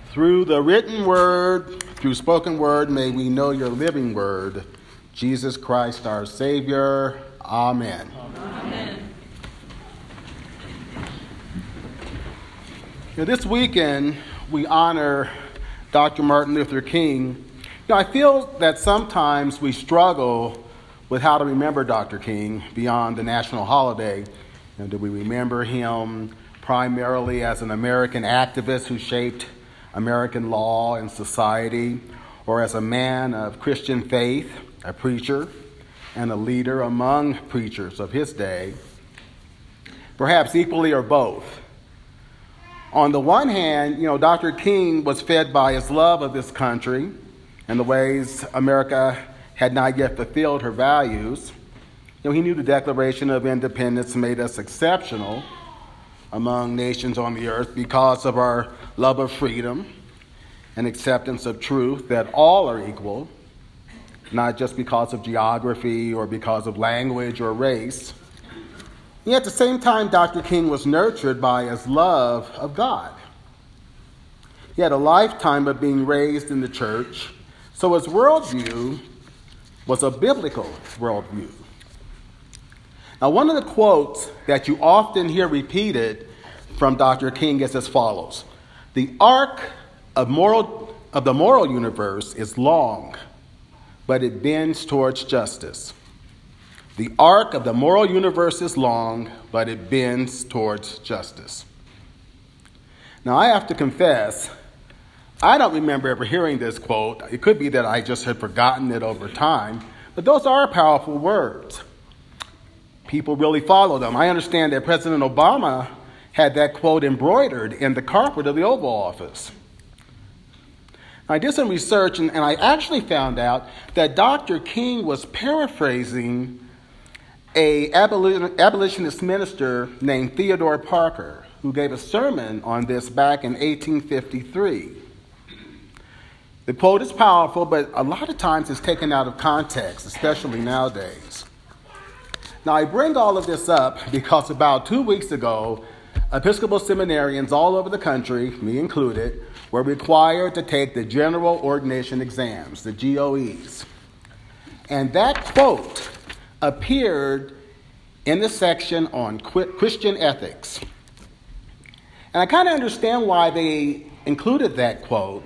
Through the written word, through spoken word, may we know your living word, Jesus Christ our Savior. Amen. Amen. This weekend, we honor Dr. Martin Luther King. I feel that sometimes we struggle with how to remember Dr. King beyond the national holiday. Do we remember him primarily as an American activist who shaped American law and society, or as a man of Christian faith, a preacher, and a leader among preachers of his day? Perhaps equally or both. On the one hand, Dr. King was fed by his love of this country and the ways America had not yet fulfilled her values. He knew the Declaration of Independence made us exceptional among nations on the earth because of our love of freedom and acceptance of truth, that all are equal, not just because of geography or because of language or race. Yet at the same time, Dr. King was nurtured by his love of God. He had a lifetime of being raised in the church, so his worldview was a biblical worldview. Now, one of the quotes that you often hear repeated from Dr. King is as follows: "The arc of the moral universe is long, but it bends towards justice." The arc of the moral universe is long, but it bends towards justice. Now, I have to confess, I don't remember ever hearing this quote. It could be that I just had forgotten it over time, but those are powerful words. People really follow them. I understand that President Obama had that quote embroidered in the carpet of the Oval Office. I did some research, and I actually found out that Dr. King was paraphrasing an abolitionist minister named Theodore Parker, who gave a sermon on this back in 1853. The quote is powerful, but a lot of times it's taken out of context, especially nowadays. Now, I bring all of this up because about 2 weeks ago, Episcopal seminarians all over the country, me included, were required to take the General Ordination Exams, the GOEs. And that quote appeared in the section on Christian ethics. And I kind of understand why they included that quote,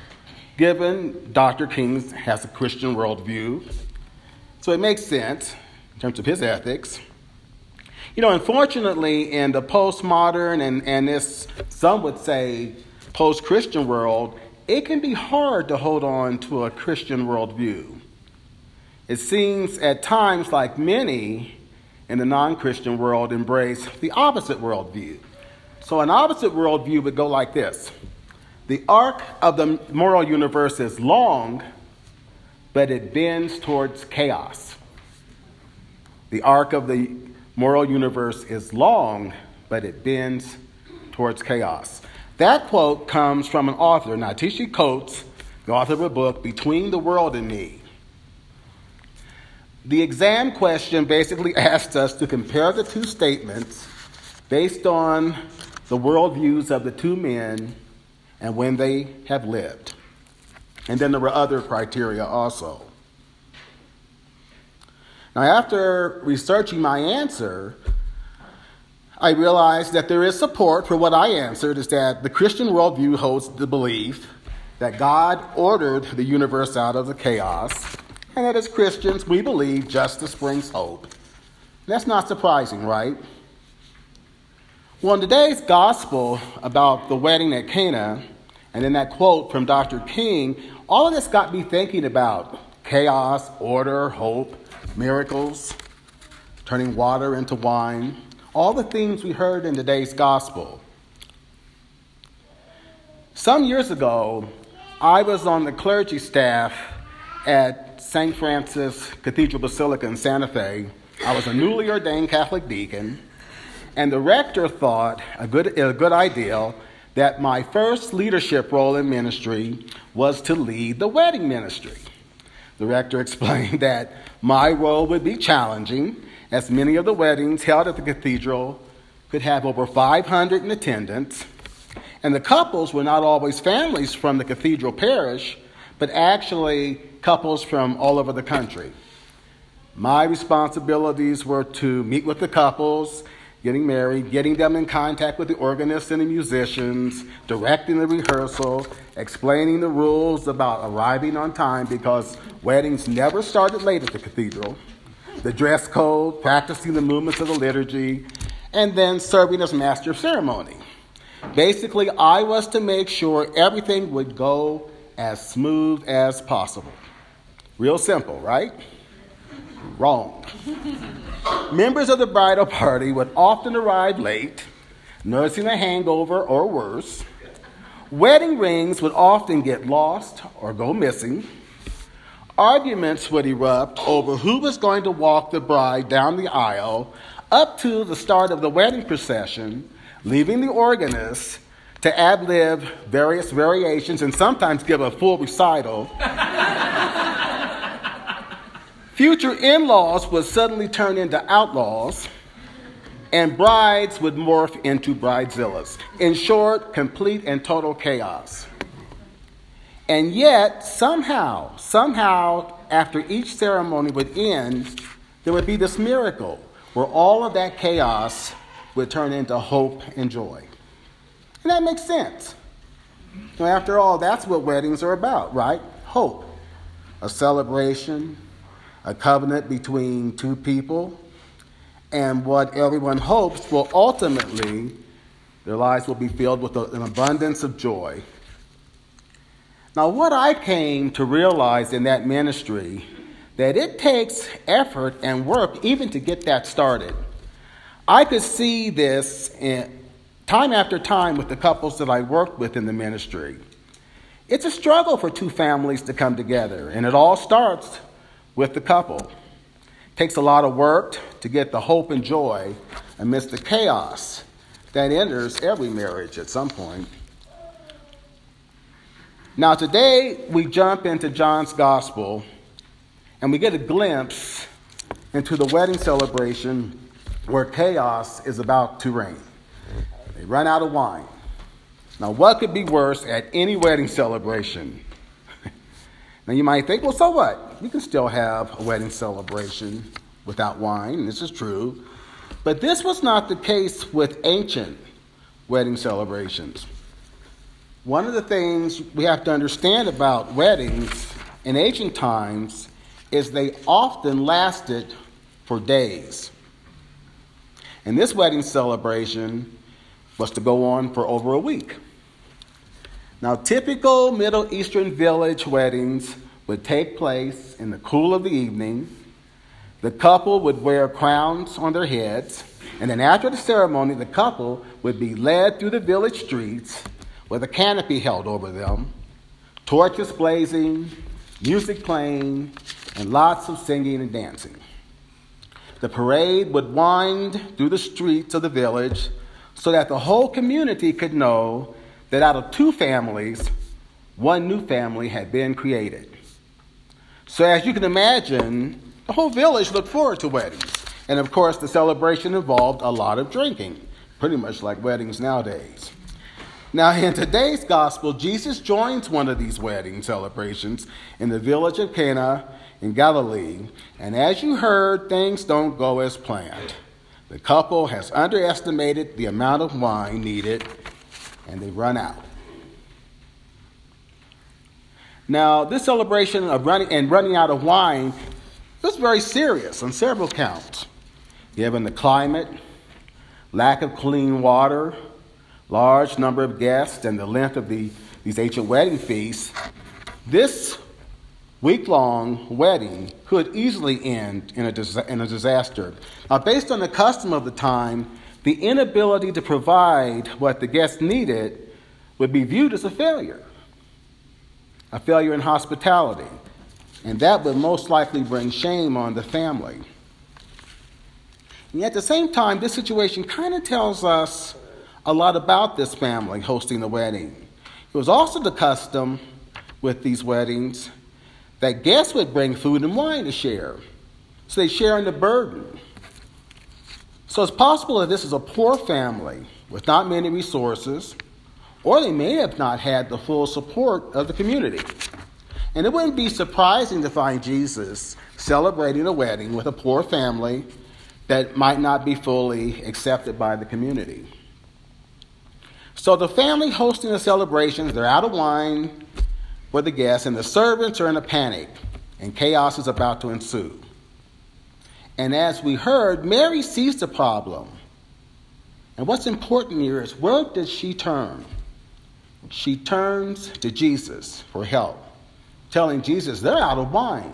given Dr. King has a Christian worldview. So it makes sense in terms of his ethics. Unfortunately, in the postmodern and this, some would say, post-Christian world, it can be hard to hold on to a Christian worldview. It seems at times like many in the non-Christian world embrace the opposite worldview. So an opposite worldview would go like this: the arc of the moral universe is long, but it bends towards chaos. The arc of the moral universe is long, but it bends towards chaos. That quote comes from an author, Ta-Nehisi Coates, the author of a book, Between the World and Me. The exam question basically asked us to compare the two statements based on the worldviews of the two men and when they have lived. And then there were other criteria also. Now, after researching my answer, I realized that there is support for what I answered, is that the Christian worldview holds the belief that God ordered the universe out of the chaos, and that as Christians, we believe justice brings hope. That's not surprising, right? Well, in today's gospel about the wedding at Cana, and in that quote from Dr. King, all of this got me thinking about chaos, order, hope, miracles, turning water into wine, all the things we heard in today's gospel. Some years ago, I was on the clergy staff at St. Francis Cathedral Basilica in Santa Fe. I was a newly ordained Catholic deacon, and the rector thought a good idea that my first leadership role in ministry was to lead the wedding ministry. The rector explained that my role would be challenging, as many of the weddings held at the cathedral could have over 500 in attendance, And the couples were not always families from the cathedral parish, but actually couples from all over the country. My responsibilities were to meet with the couples, getting married, getting them in contact with the organists and the musicians, directing the rehearsal, explaining the rules about arriving on time because weddings never started late at the cathedral, the dress code, practicing the movements of the liturgy, and then serving as master of ceremony. Basically, I was to make sure everything would go as smooth as possible. Real simple, right? Wrong. Members of the bridal party would often arrive late, nursing a hangover or worse. Wedding rings would often get lost or go missing. Arguments would erupt over who was going to walk the bride down the aisle up to the start of the wedding procession, leaving the organist to ad-lib various variations and sometimes give a full recital. Future in-laws would suddenly turn into outlaws, and brides would morph into bridezillas. In short, complete and total chaos. And yet, somehow, after each ceremony would end, there would be this miracle where all of that chaos would turn into hope and joy. And that makes sense. After all, that's what weddings are about, right? Hope. A celebration, a covenant between two people, and what everyone hopes will ultimately, their lives will be filled with an abundance of joy. Now, what I came to realize in that ministry, that it takes effort and work even to get that started. I could see this time after time with the couples that I worked with in the ministry. It's a struggle for two families to come together, and it all starts with the couple. It takes a lot of work to get the hope and joy amidst the chaos that enters every marriage at some point. Now today we jump into John's Gospel and we get a glimpse into the wedding celebration where chaos is about to reign. They run out of wine. Now what could be worse at any wedding celebration? Now you might think, well, so what? You can still have a wedding celebration without wine. This is true. But this was not the case with ancient wedding celebrations. One of the things we have to understand about weddings in ancient times is they often lasted for days. And this wedding celebration was to go on for over a week. Now, typical Middle Eastern village weddings would take place in the cool of the evening. The couple would wear crowns on their heads, and then after the ceremony, the couple would be led through the village streets with a canopy held over them, torches blazing, music playing, and lots of singing and dancing. The parade would wind through the streets of the village so that the whole community could know that out of two families, one new family had been created. So as you can imagine, the whole village looked forward to weddings. And of course, the celebration involved a lot of drinking, pretty much like weddings nowadays. Now, in today's gospel, Jesus joins one of these wedding celebrations in the village of Cana in Galilee. And as you heard, things don't go as planned. The couple has underestimated the amount of wine needed, and they run out. Now, this celebration of running out of wine was very serious on several counts. Given the climate, lack of clean water, large number of guests, and the length of these ancient wedding feasts, this week-long wedding could easily end in a disaster. Now, based on the custom of the time, the inability to provide what the guests needed would be viewed as a failure in hospitality, and that would most likely bring shame on the family. And at the same time, this situation kind of tells us a lot about this family hosting the wedding. It was also the custom with these weddings that guests would bring food and wine to share. So they share in the burden. So it's possible that this is a poor family with not many resources, or they may have not had the full support of the community. And it wouldn't be surprising to find Jesus celebrating a wedding with a poor family that might not be fully accepted by the community. So the family hosting the celebrations, they're out of wine for the guests, and the servants are in a panic, and chaos is about to ensue. And as we heard, Mary sees the problem. And what's important here is, where does she turn? She turns to Jesus for help, telling Jesus they're out of wine.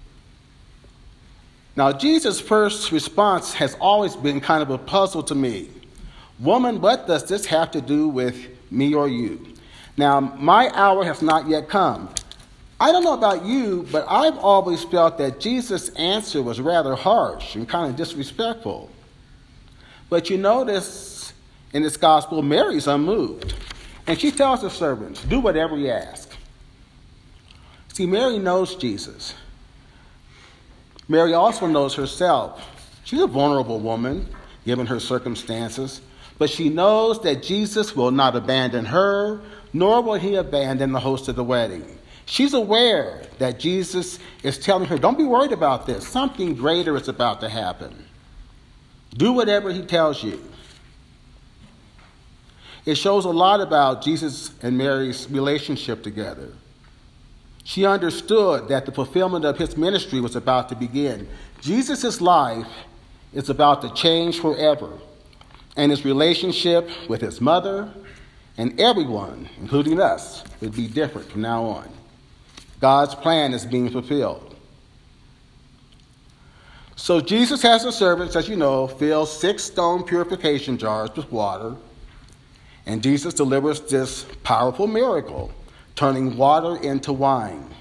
Now, Jesus' first response has always been kind of a puzzle to me. Woman, what does this have to do with me or you? Now, my hour has not yet come. I don't know about you, but I've always felt that Jesus' answer was rather harsh and kind of disrespectful. But you notice in this gospel, Mary's unmoved. And she tells the servants, do whatever he asks. See, Mary knows Jesus. Mary also knows herself. She's a vulnerable woman, given her circumstances. But she knows that Jesus will not abandon her, nor will he abandon the host of the wedding. She's aware that Jesus is telling her, don't be worried about this. Something greater is about to happen. Do whatever he tells you. It shows a lot about Jesus and Mary's relationship together. She understood that the fulfillment of his ministry was about to begin. Jesus' life is about to change forever, and his relationship with his mother and everyone, including us, would be different from now on. God's plan is being fulfilled. So Jesus has the servants, as you know, fill 6 stone purification jars with water, and Jesus delivers this powerful miracle, turning water into wine.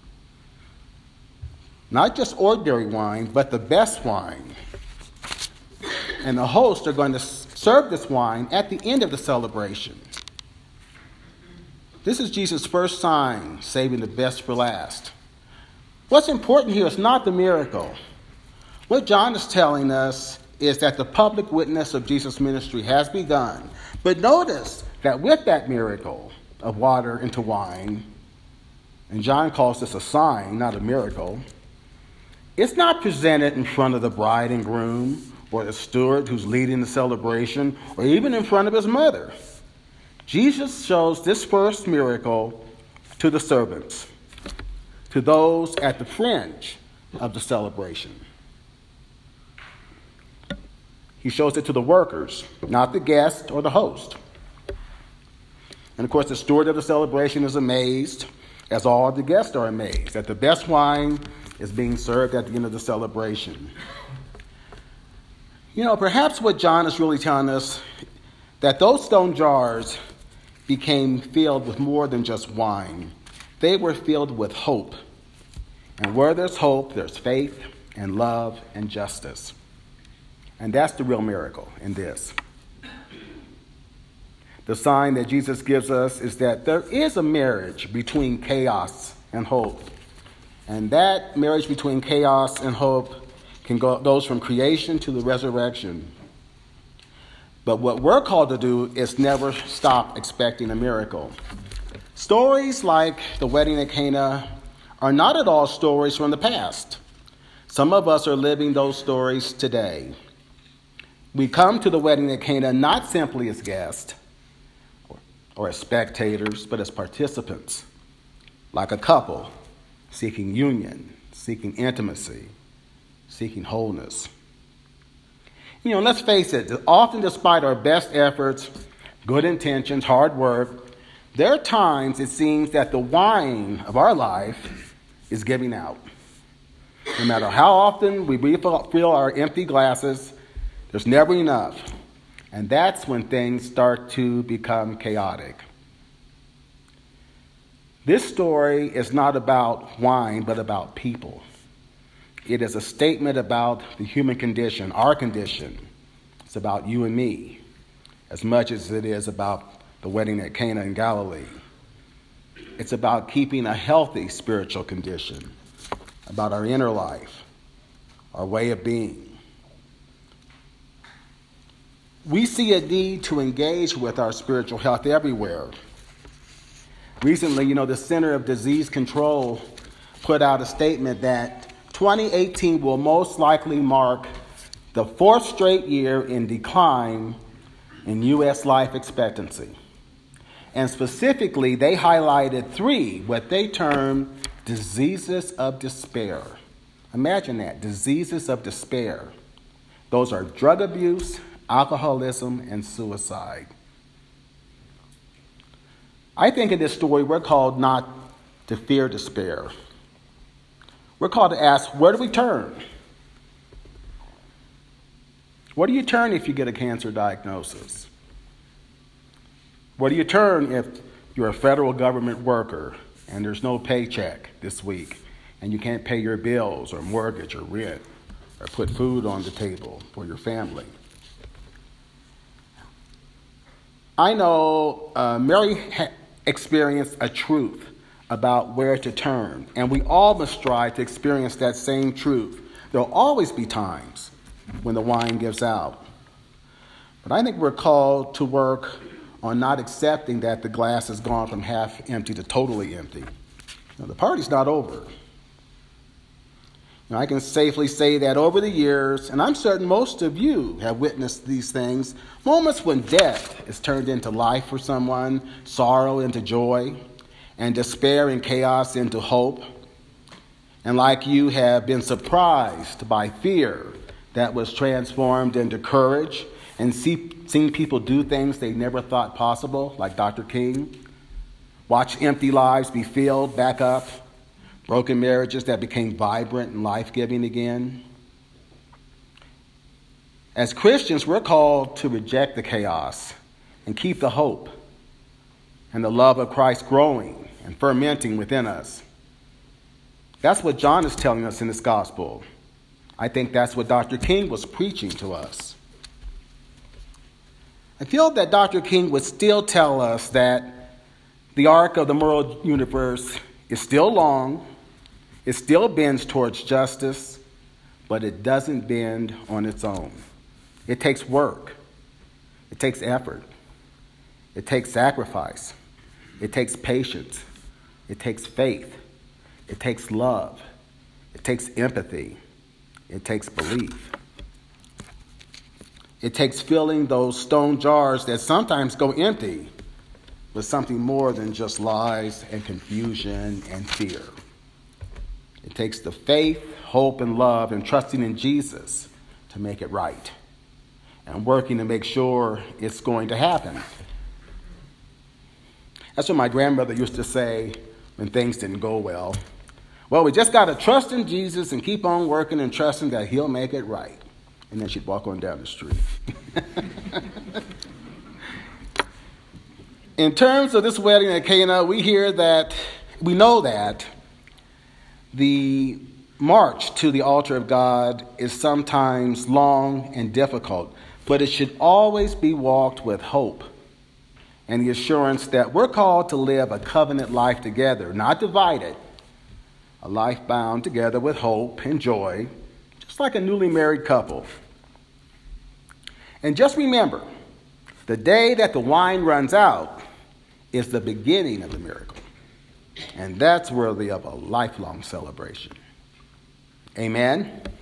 Not just ordinary wine, but the best wine. And the hosts are going to serve this wine at the end of the celebration. This is Jesus' first sign, saving the best for last. What's important here is not the miracle. What John is telling us is that the public witness of Jesus' ministry has begun. But notice that with that miracle of water into wine, and John calls this a sign, not a miracle, it's not presented in front of the bride and groom or the steward who's leading the celebration, or even in front of his mother. Jesus shows this first miracle to the servants, to those at the fringe of the celebration. He shows it to the workers, not the guest or the host. And of course, the steward of the celebration is amazed, as all the guests are amazed, that the best wine is being served at the end of the celebration. You know, perhaps what John is really telling us, that those stone jars became filled with more than just wine. They were filled with hope. And where there's hope, there's faith and love and justice. And that's the real miracle in this. The sign that Jesus gives us is that there is a marriage between chaos and hope. And that marriage between chaos and hope goes from creation to the resurrection. But what we're called to do is never stop expecting a miracle. Stories like the wedding at Cana are not at all stories from the past. Some of us are living those stories today. We come to the wedding at Cana not simply as guests or as spectators, but as participants, like a couple seeking union, seeking intimacy, seeking wholeness. You know, let's face it, often despite our best efforts, good intentions, hard work, there are times it seems that the wine of our life is giving out. No matter how often we refill our empty glasses, there's never enough. And that's when things start to become chaotic. This story is not about wine, but about people. It is a statement about the human condition, our condition. It's about you and me, as much as it is about the wedding at Cana in Galilee. It's about keeping a healthy spiritual condition, about our inner life, our way of being. we see a need to engage with our spiritual health everywhere. Recently, the Center of Disease Control put out a statement that 2018 will most likely mark the fourth straight year in decline in U.S. life expectancy. And specifically, they highlighted 3, what they term diseases of despair. Imagine that, diseases of despair. Those are drug abuse, alcoholism, and suicide. I think in this story, we're called not to fear despair. We're called to ask, where do we turn? Where do you turn if you get a cancer diagnosis? Where do you turn if you're a federal government worker and there's no paycheck this week and you can't pay your bills or mortgage or rent or put food on the table for your family? I know Mary experienced a truth about where to turn, and we all must strive to experience that same truth. There will always be times when the wine gives out. But I think we're called to work on not accepting that the glass has gone from half empty to totally empty. The party's not over. I can safely say that over the years, and I'm certain most of you have witnessed these things, moments when death is turned into life for someone, sorrow into joy, and despair and chaos into hope. And like you have been surprised by fear that was transformed into courage, and seen people do things they never thought possible, like Dr. King. Watch empty lives be filled back up. Broken marriages that became vibrant and life-giving again. As Christians, we're called to reject the chaos and keep the hope and the love of Christ growing and fermenting within us. That's what John is telling us in this gospel. I think that's what Dr. King was preaching to us. I feel that Dr. King would still tell us that the arc of the moral universe is still long, it still bends towards justice, but it doesn't bend on its own. It takes work. It takes effort. It takes sacrifice. It takes patience. It takes faith. It takes love. It takes empathy. It takes belief. It takes filling those stone jars that sometimes go empty with something more than just lies and confusion and fear. It takes the faith, hope, and love and trusting in Jesus to make it right and working to make sure it's going to happen. That's what my grandmother used to say when things didn't go well. Well, we just got to trust in Jesus and keep on working and trusting that he'll make it right. And then she'd walk on down the street. In terms of this wedding at Cana, we know that the march to the altar of God is sometimes long and difficult, but it should always be walked with hope and the assurance that we're called to live a covenant life together, not divided, a life bound together with hope and joy, just like a newly married couple. And just remember, the day that the wine runs out is the beginning of the miracle. And that's worthy of a lifelong celebration. Amen.